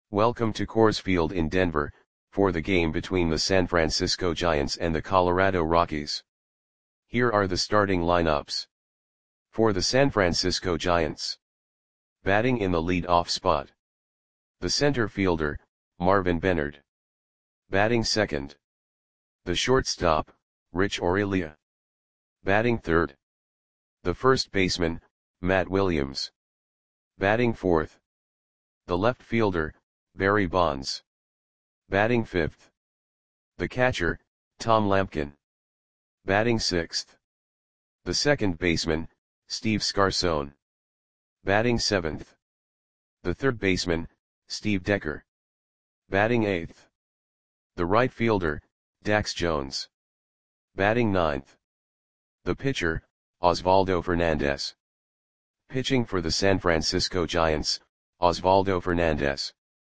Welcome to Coors Field in Denver, for the game between the San Francisco Giants and the Colorado Rockies. Here are the starting lineups. For the San Francisco Giants. Batting in the lead-off spot. The center fielder, Marvin Benard. Batting second. The shortstop, Rich Aurilia. Batting third. The first baseman, Matt Williams. Batting fourth. The left fielder, Barry Bonds. Batting fifth. The catcher, Tom Lampkin. Batting sixth. The second baseman, Steve Scarson. Batting seventh. The third baseman, Steve Decker. Batting eighth. The right fielder, Dax Jones. Batting ninth. The pitcher, Osvaldo Fernandez. Pitching for the San Francisco Giants, Osvaldo Fernandez.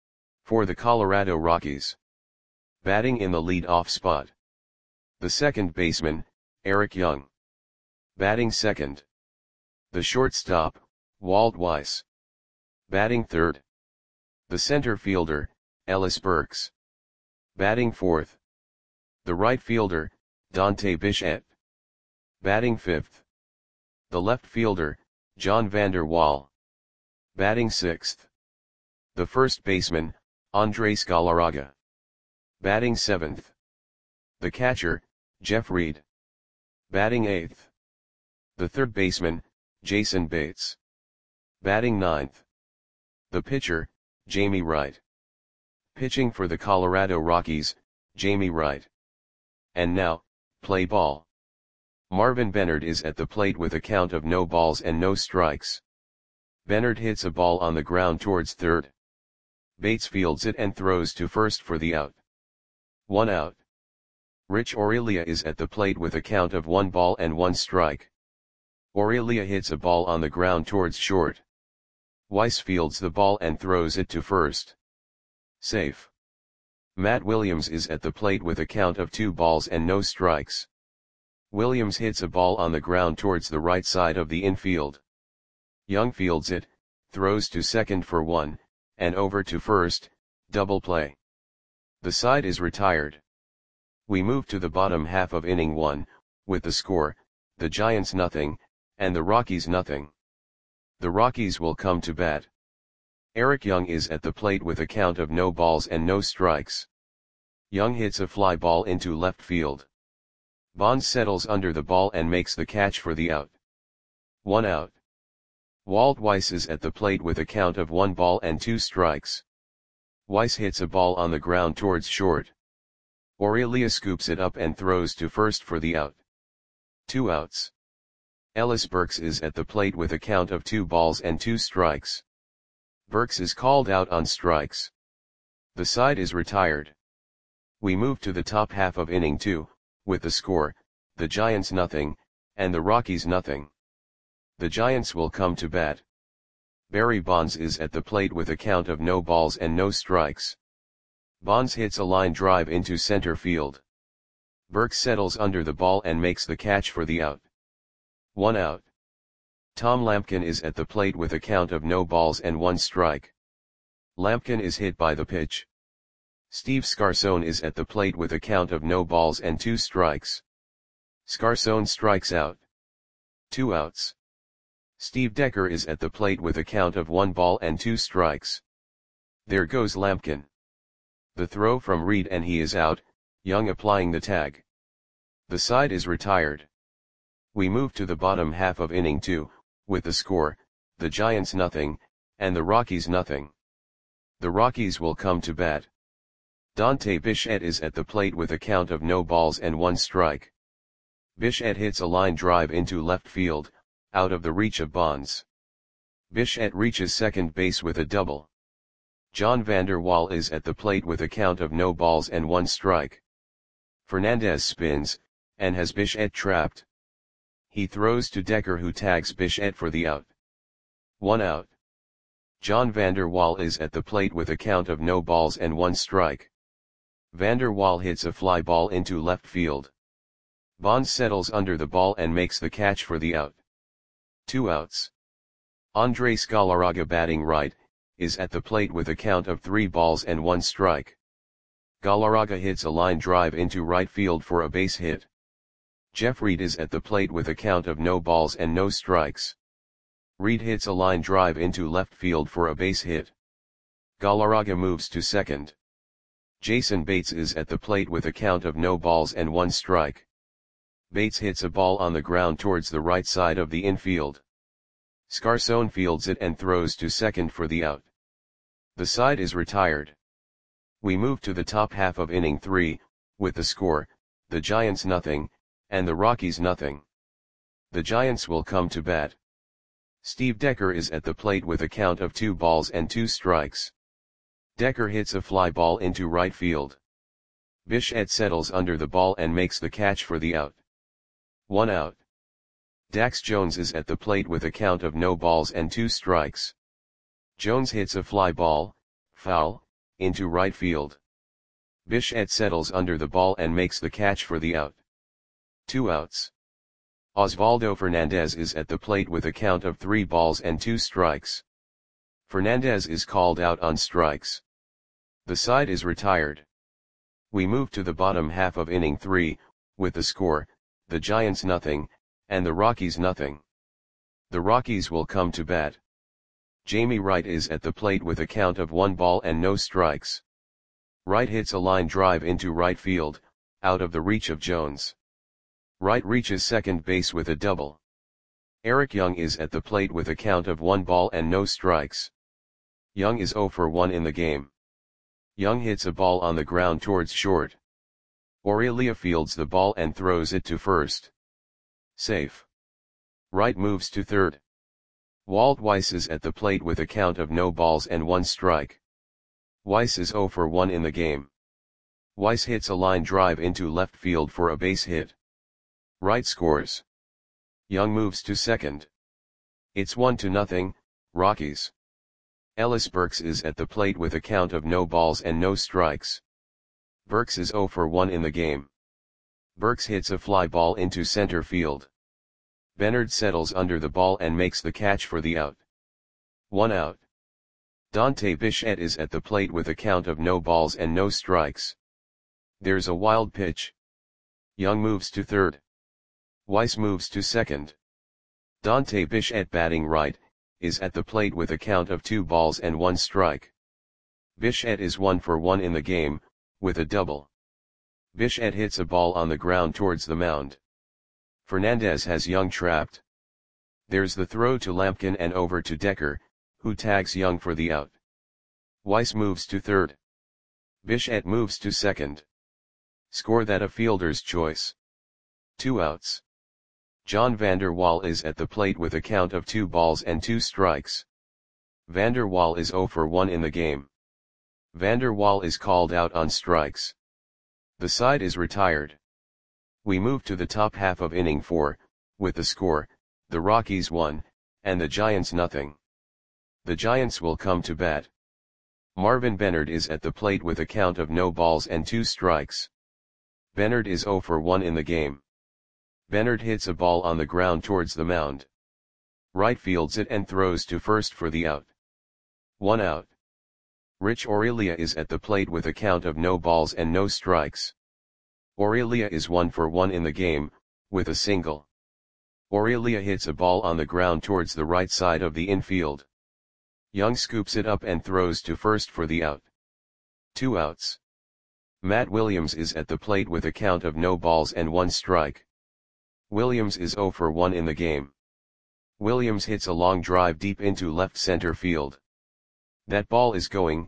For the Colorado Rockies. Batting in the lead-off spot. The second baseman, Eric Young. Batting second. The shortstop, Walt Weiss. Batting third. The center fielder, Ellis Burks. Batting fourth. The right fielder, Dante Bichette. Batting fifth. The left fielder, John Vander Wal. Batting sixth. The first baseman, Andres Galarraga. Batting seventh. The catcher, Jeff Reed. Batting eighth. The third baseman, Jason Bates. Batting ninth. The pitcher, Jamie Wright. Pitching for the Colorado Rockies, Jamie Wright. And now, play ball. Marvin Benard is at the plate with a count of no balls and no strikes. Benard hits a ball on the ground towards third. Bates fields it and throws to first for the out. 1 out. Rich Aurilia is at the plate with a count of 1 ball and 1 strike. Aurilia hits a ball on the ground towards short. Weiss fields the ball and throws it to first. Safe. Matt Williams is at the plate with a count of 2 balls and no strikes. Williams hits a ball on the ground towards the right side of the infield. Young fields it, throws to second for 1, and over to first, double play. The side is retired. We move to the bottom half of inning 1, with the score, the Giants nothing, and the Rockies nothing. The Rockies will come to bat. Eric Young is at the plate with a count of no balls and no strikes. Young hits a fly ball into left field. Bonds settles under the ball and makes the catch for the out. 1 out. Walt Weiss is at the plate with a count of 1 ball and 2 strikes. Weiss hits a ball on the ground towards short. Aurilia scoops it up and throws to first for the out. 2 outs. Ellis Burks is at the plate with a count of 2 balls and 2 strikes. Burks is called out on strikes. The side is retired. We move to the top half of inning 2, with the score, the Giants nothing, and the Rockies nothing. The Giants will come to bat. Barry Bonds is at the plate with a count of no balls and no strikes. Bonds hits a line drive into center field. Burks settles under the ball and makes the catch for the out. 1 out. Tom Lampkin is at the plate with a count of no balls and 1 strike. Lampkin is hit by the pitch. Steve Scarson is at the plate with a count of no balls and 2 strikes. Scarson strikes out. 2 outs. Steve Decker is at the plate with a count of 1 ball and 2 strikes. There goes Lampkin. The throw from Reed and he is out, Young applying the tag. The side is retired. We move to the bottom half of inning 2, with the score, the Giants nothing, and the Rockies nothing. The Rockies will come to bat. Dante Bichette is at the plate with a count of no balls and 1 strike. Bichette hits a line drive into left field, out of the reach of Bonds. Bichette reaches second base with a double. John Vander Wal is at the plate with a count of no balls and 1 strike. Fernandez spins, and has Bichette trapped. He throws to Decker who tags Bichette for the out. 1 out. John Vander Wal is at the plate with a count of no balls and 1 strike. Vander Wal hits a fly ball into left field. Bonds settles under the ball and makes the catch for the out. 2 outs. Andres Galarraga batting right, is at the plate with a count of 3 balls and 1 strike. Galarraga hits a line drive into right field for a base hit. Jeff Reed is at the plate with a count of no balls and no strikes. Reed hits a line drive into left field for a base hit. Galarraga moves to second. Jason Bates is at the plate with a count of no balls and 1 strike. Bates hits a ball on the ground towards the right side of the infield. Scarson fields it and throws to second for the out. The side is retired. We move to the top half of inning 3, with the score, the Giants nothing, and the Rockies nothing. The Giants will come to bat. Steve Decker is at the plate with a count of 2 balls and 2 strikes. Decker hits a fly ball into right field. Bichette settles under the ball and makes the catch for the out. 1 out. Dax Jones is at the plate with a count of no balls and 2 strikes. Jones hits a fly ball, foul, into right field. Bichette settles under the ball and makes the catch for the out. 2 outs. Osvaldo Fernandez is at the plate with a count of 3 balls and 2 strikes. Fernandez is called out on strikes. The side is retired. We move to the bottom half of inning 3, with the score, the Giants nothing, and the Rockies nothing. The Rockies will come to bat. Jamie Wright is at the plate with a count of 1 ball and no strikes. Wright hits a line drive into right field, out of the reach of Jones. Wright reaches second base with a double. Eric Young is at the plate with a count of 1 ball and no strikes. Young is 0 for 1 in the game. Young hits a ball on the ground towards short. Aurelia fields the ball and throws it to first. Safe. Wright moves to third. Walt Weiss is at the plate with a count of no balls and 1 strike. Weiss is 0 for 1 in the game. Weiss hits a line drive into left field for a base hit. Wright scores. Young moves to second. It's 1-0, Rockies. Ellis Burks is at the plate with a count of no balls and no strikes. Burks is 0 for 1 in the game. Burks hits a fly ball into center field. Bernard settles under the ball and makes the catch for the out. 1 out. Dante Bichette is at the plate with a count of no balls and no strikes. There's a wild pitch. Young moves to third. Weiss moves to second. Dante Bichette, batting right, is at the plate with a count of 2 balls and 1 strike. Bichette is 1 for 1 in the game, with a double. Bichette hits a ball on the ground towards the mound. Fernandez has Young trapped. There's the throw to Lampkin and over to Decker, who tags Young for the out. Weiss moves to third. Bichette moves to second. Score that a fielder's choice. 2 outs. John Vander Wal is at the plate with a count of 2 balls and 2 strikes. Vander Wal is 0 for 1 in the game. Vander Wal is called out on strikes. The side is retired. We move to the top half of inning 4, with the score, the Rockies 1, and the Giants nothing. The Giants will come to bat. Marvin Bernard is at the plate with a count of no balls and 2 strikes. Bernard is 0 for 1 in the game. Bernard hits a ball on the ground towards the mound. Wright fields it and throws to first for the out. 1 out. Rich Aurelia is at the plate with a count of no balls and no strikes. Aurelia is 1 for 1 in the game, with a single. Aurelia hits a ball on the ground towards the right side of the infield. Young scoops it up and throws to first for the out. 2 outs. Matt Williams is at the plate with a count of no balls and 1 strike. Williams is 0 for 1 in the game. Williams hits a long drive deep into left center field. That ball is going,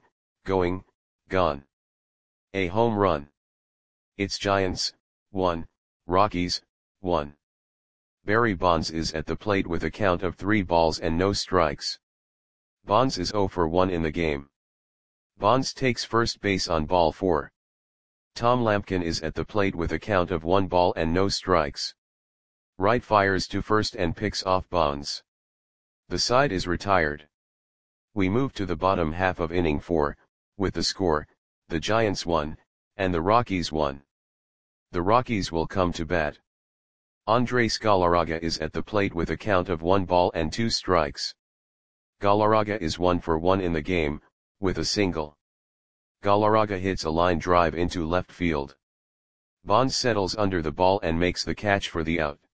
gone. A home run. It's Giants, 1, Rockies, 1. Barry Bonds is at the plate with a count of 3 balls and no strikes. Bonds is 0 for 1 in the game. Bonds takes first base on ball 4. Tom Lampkin is at the plate with a count of 1 ball and no strikes. Wright fires to first and picks off Bonds. The side is retired. We move to the bottom half of inning 4, with the score, the Giants 1, and the Rockies 1. The Rockies will come to bat. Andres Galarraga is at the plate with a count of 1 ball and 2 strikes. Galarraga is 1 for 1 in the game, with a single. Galarraga hits a line drive into left field. Bonds settles under the ball and makes the catch for the out.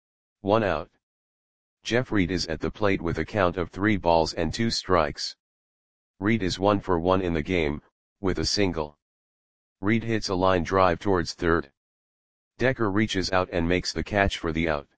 1 out. Jeff Reed is at the plate with a count of 3 balls and 2 strikes. Reed is 1 for 1 in the game, with a single. Reed hits a line drive towards third. Decker reaches out and makes the catch for the out.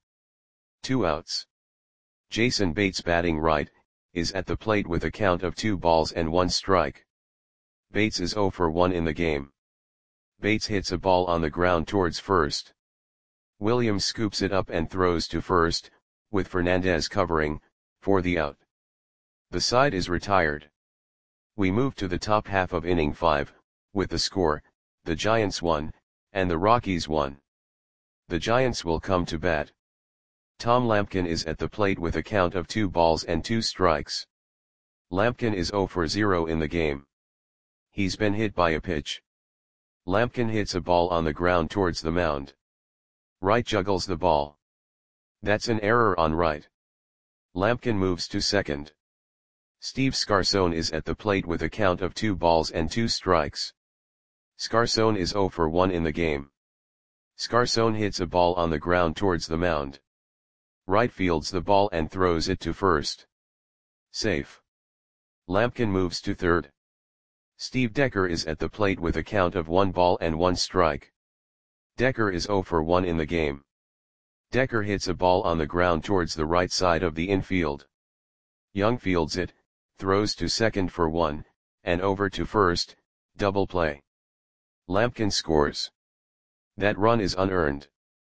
2 outs. Jason Bates, batting right, is at the plate with a count of 2 balls and 1 strike. Bates is 0 for 1 in the game. Bates hits a ball on the ground towards first. Williams scoops it up and throws to first, with Fernandez covering, for the out. The side is retired. We move to the top half of inning 5, with the score, the Giants 1, and the Rockies 1. The Giants will come to bat. Tom Lampkin is at the plate with a count of 2 balls and 2 strikes. Lampkin is 0 for 0 in the game. He's been hit by a pitch. Lampkin hits a ball on the ground towards the mound. Wright juggles the ball. That's an error on Wright. Lampkin moves to second. Steve Scarcone is at the plate with a count of 2 balls and 2 strikes. Scarcone is 0 for 1 in the game. Scarcone hits a ball on the ground towards the mound. Wright fields the ball and throws it to first. Safe. Lampkin moves to third. Steve Decker is at the plate with a count of 1 ball and 1 strike. Decker is 0 for 1 in the game. Decker hits a ball on the ground towards the right side of the infield. Young fields it, throws to second for 1, and over to first, double play. Lampkin scores. That run is unearned.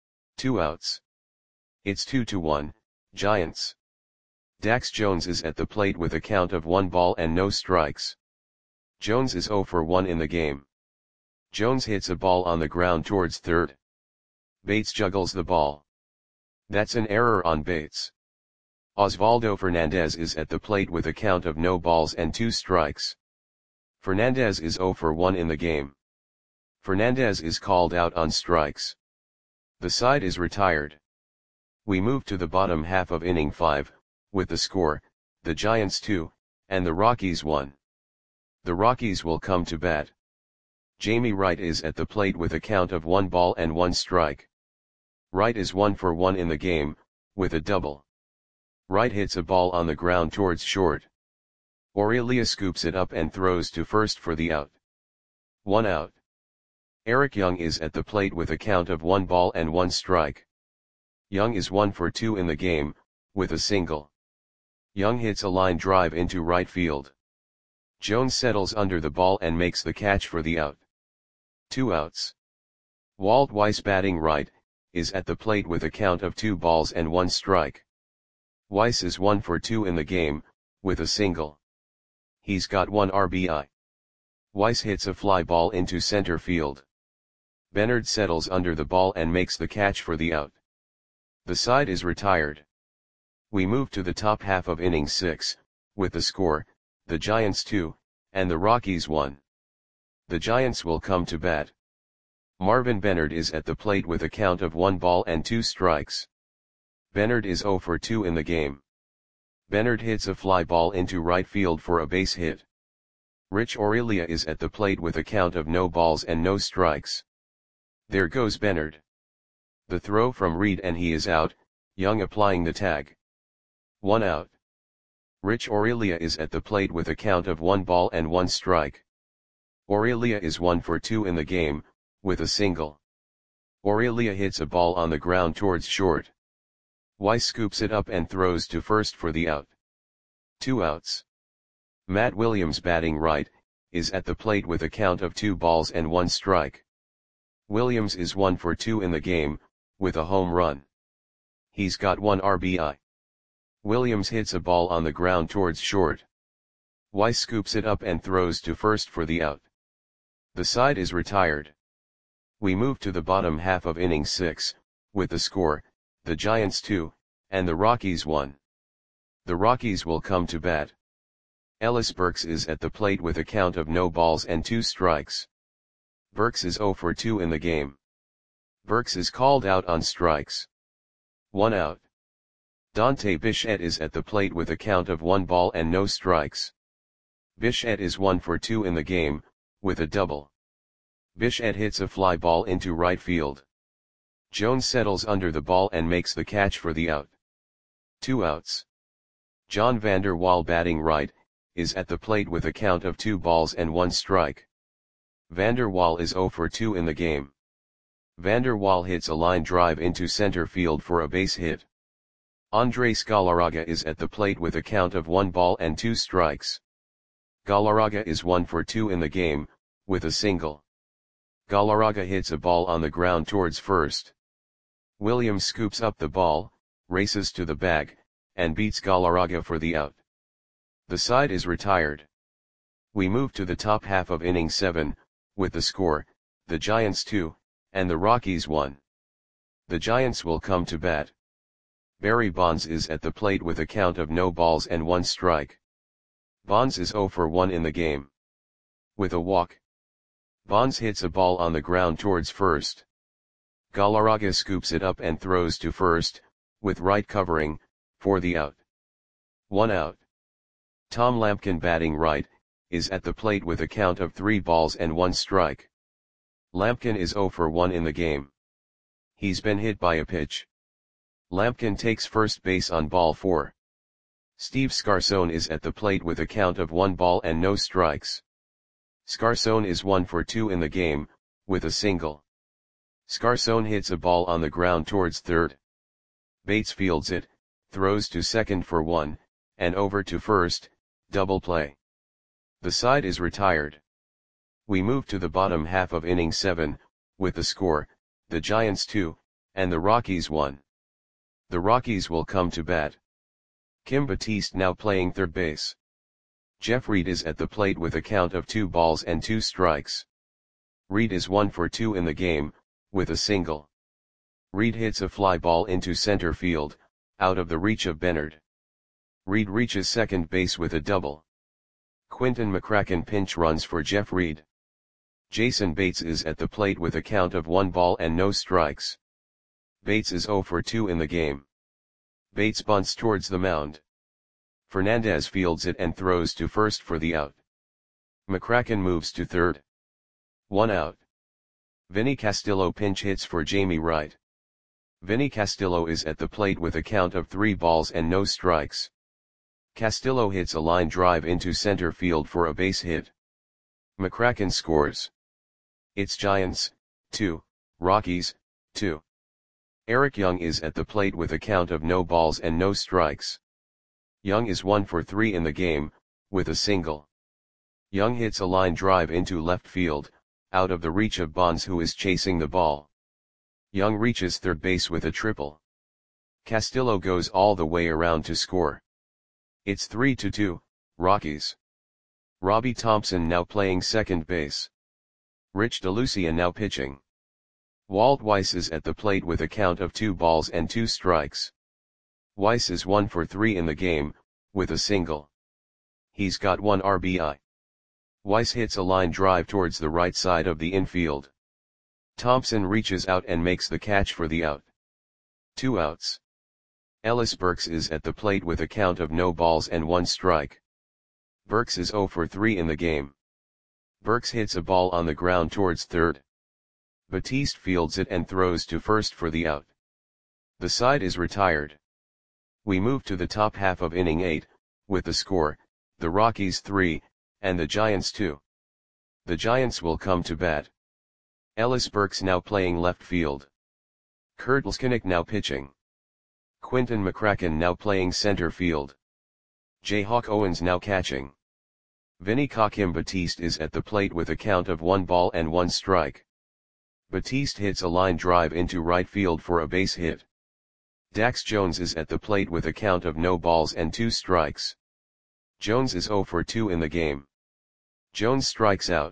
2 outs. It's 2-1, Giants. Dax Jones is at the plate with a count of 1 ball and no strikes. Jones is 0 for 1 in the game. Jones hits a ball on the ground towards third. Bates juggles the ball. That's an error on Bates. Osvaldo Fernandez is at the plate with a count of no balls and 2 strikes. Fernandez is 0 for 1 in the game. Fernandez is called out on strikes. The side is retired. We move to the bottom half of inning 5, with the score, the Giants 2, and the Rockies 1. The Rockies will come to bat. Jamie Wright is at the plate with a count of 1 ball and 1 strike. Wright is 1 for 1 in the game, with a double. Wright hits a ball on the ground towards short. Aurelia scoops it up and throws to first for the out. 1 out. Eric Young is at the plate with a count of 1 ball and 1 strike. Young is 1 for 2 in the game, with a single. Young hits a line drive into right field. Jones settles under the ball and makes the catch for the out. 2 outs. Walt Weiss, batting right, is at the plate with a count of 2 balls and 1 strike. Weiss is 1 for 2 in the game, with a single. He's got 1 RBI. Weiss hits a fly ball into center field. Bernard settles under the ball and makes the catch for the out. The side is retired. We move to the top half of inning 6, with the score, the Giants 2, and the Rockies 1. The Giants will come to bat. Marvin Bernard is at the plate with a count of 1 ball and 2 strikes. Bernard is 0 for 2 in the game. Bernard hits a fly ball into right field for a base hit. Rich Aurelia is at the plate with a count of no balls and no strikes. There goes Bernard. The throw from Reed and he is out, Young applying the tag. 1 out. Rich Aurelia is at the plate with a count of 1 ball and 1 strike. Aurelia is 1 for 2 in the game, with a single. Aurelia hits a ball on the ground towards short. Weiss scoops it up and throws to first for the out. 2 outs. Matt Williams, batting right, is at the plate with a count of 2 balls and 1 strike. Williams is 1 for 2 in the game, with a home run. He's got 1 RBI. Williams hits a ball on the ground towards short. Weiss scoops it up and throws to first for the out. The side is retired. We move to the bottom half of inning 6, with the score, the Giants 2, and the Rockies 1. The Rockies will come to bat. Ellis Burks is at the plate with a count of no balls and 2 strikes. Burks is 0 for 2 in the game. Burks is called out on strikes. 1 out. Dante Bichette is at the plate with a count of 1 ball and no strikes. Bichette is 1 for 2 in the game, with a double. Bichette hits a fly ball into right field. Jones settles under the ball and makes the catch for the out. 2 outs. John Vander Wal, batting right, is at the plate with a count of 2 balls and 1 strike. Vander Wal is 0 for 2 in the game. Vander Wal hits a line drive into center field for a base hit. Andres Galarraga is at the plate with a count of 1 ball and 2 strikes. Galarraga is 1 for 2 in the game, with a single. Galarraga hits a ball on the ground towards first. Williams scoops up the ball, races to the bag, and beats Galarraga for the out. The side is retired. We move to the top half of inning 7, with the score, the Giants 2, and the Rockies 1. The Giants will come to bat. Barry Bonds is at the plate with a count of no balls and 1 strike. Bonds is 0 for 1 in the game. With a walk. Bonds hits a ball on the ground towards first. Galarraga scoops it up and throws to first, with right covering, for the out. 1 out. Tom Lampkin, batting right, is at the plate with a count of 3 balls and 1 strike. Lampkin is 0 for 1 in the game. He's been hit by a pitch. Lampkin takes first base on ball 4. Steve Scarcone is at the plate with a count of 1 ball and no strikes. Scarcone is 1 for 2 in the game, with a single. Scarcone hits a ball on the ground towards third. Bates fields it, throws to second for 1, and over to first, double play. The side is retired. We move to the bottom half of inning 7, with the score, the Giants 2, and the Rockies 1. The Rockies will come to bat. Kim Batiste now playing third base. Jeff Reed is at the plate with a count of 2 balls and 2 strikes. Reed is 1 for 2 in the game, with a single. Reed hits a fly ball into center field, out of the reach of Bennard. Reed reaches second base with a double. Quinton McCracken pinch runs for Jeff Reed. Jason Bates is at the plate with a count of 1 ball and no strikes. Bates is 0 for 2 in the game. Bates bunts towards the mound. Fernandez fields it and throws to first for the out. McCracken moves to third. 1 out. Vinny Castillo pinch hits for Jamie Wright. Vinny Castillo is at the plate with a count of 3 balls and no strikes. Castillo hits a line drive into center field for a base hit. McCracken scores. It's Giants, 2, Rockies, 2. Eric Young is at the plate with a count of no balls and no strikes. Young is 1 for 3 in the game, with a single. Young hits a line drive into left field, out of the reach of Bonds, who is chasing the ball. Young reaches third base with a triple. Castillo goes all the way around to score. It's 3-2, Rockies. Robbie Thompson now playing second base. Rich DeLucia now pitching. Walt Weiss is at the plate with a count of 2 balls and 2 strikes. Weiss is 1 for 3 in the game, with a single. He's got 1 RBI. Weiss hits a line drive towards the right side of the infield. Thompson reaches out and makes the catch for the out. 2 outs. Ellis Burks is at the plate with a count of no balls and 1 strike. Burks is 0 for 3 in the game. Burks hits a ball on the ground towards third. Batiste fields it and throws to first for the out. The side is retired. We move to the top half of inning 8, with the score, the Rockies 3, and the Giants 2. The Giants will come to bat. Ellis Burks now playing left field. Kurt Leskinick now pitching. Quinton McCracken now playing center field. Jayhawk Owens now catching. Vinny Kim Batiste is at the plate with a count of 1 ball and 1 strike. Batiste hits a line drive into right field for a base hit. Dax Jones is at the plate with a count of no balls and 2 strikes. Jones is 0 for 2 in the game. Jones strikes out.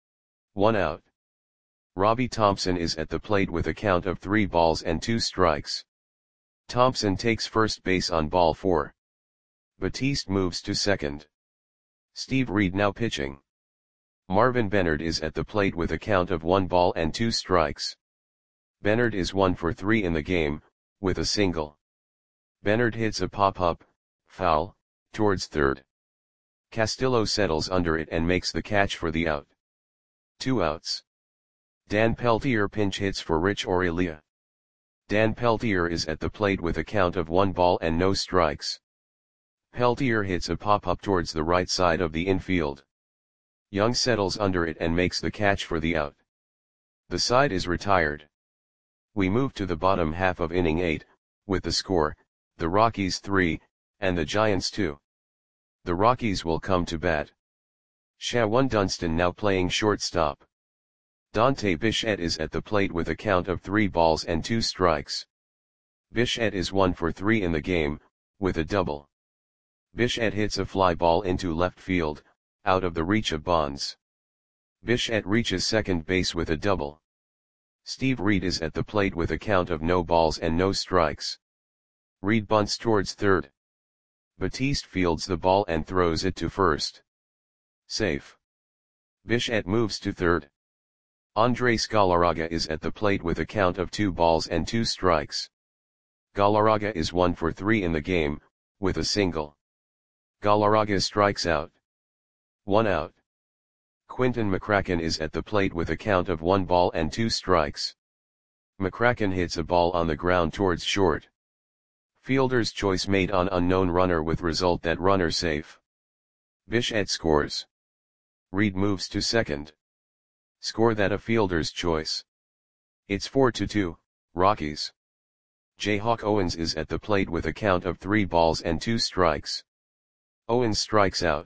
1 out. Robbie Thompson is at the plate with a count of 3 balls and 2 strikes. Thompson takes first base on ball 4. Batiste moves to second. Steve Reed now pitching. Marvin Bennard is at the plate with a count of 1 ball and 2 strikes. Bennard is 1 for 3 in the game, with a single. Bernard hits a pop-up, foul, towards third. Castillo settles under it and makes the catch for the out. 2 outs. Dan Peltier pinch hits for Rich Aurelia. Dan Peltier is at the plate with a count of 1 ball and no strikes. Peltier hits a pop-up towards the right side of the infield. Young settles under it and makes the catch for the out. The side is retired. We move to the bottom half of inning 8, with the score, the Rockies 3, and the Giants 2. The Rockies will come to bat. Shawan Dunston now playing shortstop. Dante Bichette is at the plate with a count of 3 balls and 2 strikes. Bichette is 1 for 3 in the game, with a double. Bichette hits a fly ball into left field, out of the reach of Bonds. Bichette reaches second base with a double. Steve Reed is at the plate with a count of no balls and no strikes. Reed bunts towards third. Batiste fields the ball and throws it to first. Safe. Bichette moves to third. Andres Galarraga is at the plate with a count of 2 balls and 2 strikes. Galarraga is 1 for 3 in the game, with a single. Galarraga strikes out. 1 out. Quinton McCracken is at the plate with a count of 1 ball and 2 strikes. McCracken hits a ball on the ground towards short. Fielder's choice made on unknown runner with result that runner safe. Bichette scores. Reed moves to second. Score that a fielder's choice. It's 4-2, Rockies. Jayhawk Owens is at the plate with a count of 3 balls and 2 strikes. Owens strikes out.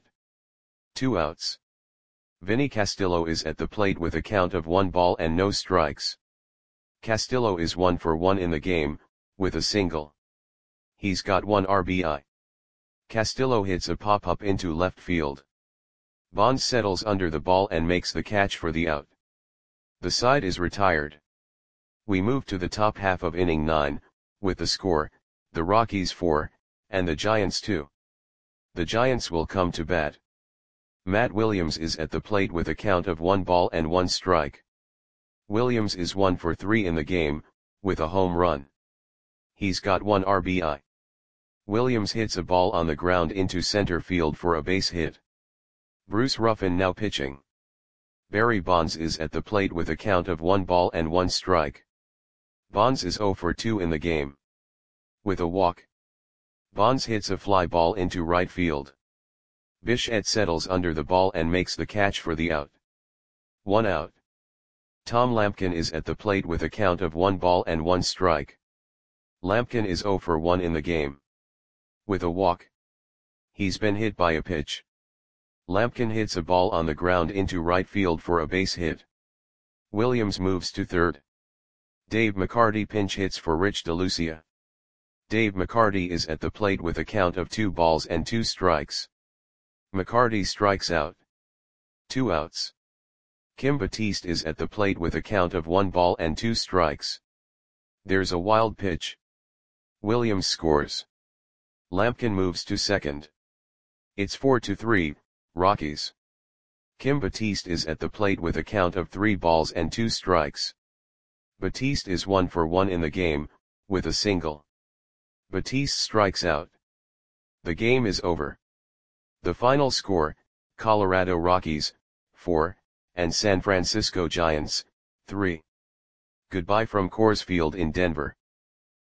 2 outs. Vinny Castillo is at the plate with a count of 1 ball and no strikes. Castillo is 1 for 1 in the game, with a single. He's got 1 RBI. Castillo hits a pop-up into left field. Bonds settles under the ball and makes the catch for the out. The side is retired. We move to the top half of inning 9, with the score, the Rockies 4, and the Giants 2. The Giants will come to bat. Matt Williams is at the plate with a count of 1 ball and 1 strike. Williams is 1 for 3 in the game, with a home run. He's got 1 RBI. Williams hits a ball on the ground into center field for a base hit. Bruce Ruffin now pitching. Barry Bonds is at the plate with a count of 1 ball and 1 strike. Bonds is 0 for 2 in the game. With a walk. Bonds hits a fly ball into right field. Bichette settles under the ball and makes the catch for the out. 1 out. Tom Lampkin is at the plate with a count of 1 ball and 1 strike. Lampkin is 0 for 1 in the game. With a walk. He's been hit by a pitch. Lampkin hits a ball on the ground into right field for a base hit. Williams moves to third. Dave McCarty pinch hits for Rich DeLucia. Dave McCarty is at the plate with a count of 2 balls and 2 strikes. McCarty strikes out. 2 outs. Kim Batiste is at the plate with a count of 1 ball and 2 strikes. There's a wild pitch. Williams scores. Lampkin moves to second. It's 4-3, Rockies. Kim Batiste is at the plate with a count of 3 balls and 2 strikes. Batiste is 1 for 1 in the game, with a single. Batiste strikes out. The game is over. The final score, Colorado Rockies, 4, and San Francisco Giants, 3. Goodbye from Coors Field in Denver.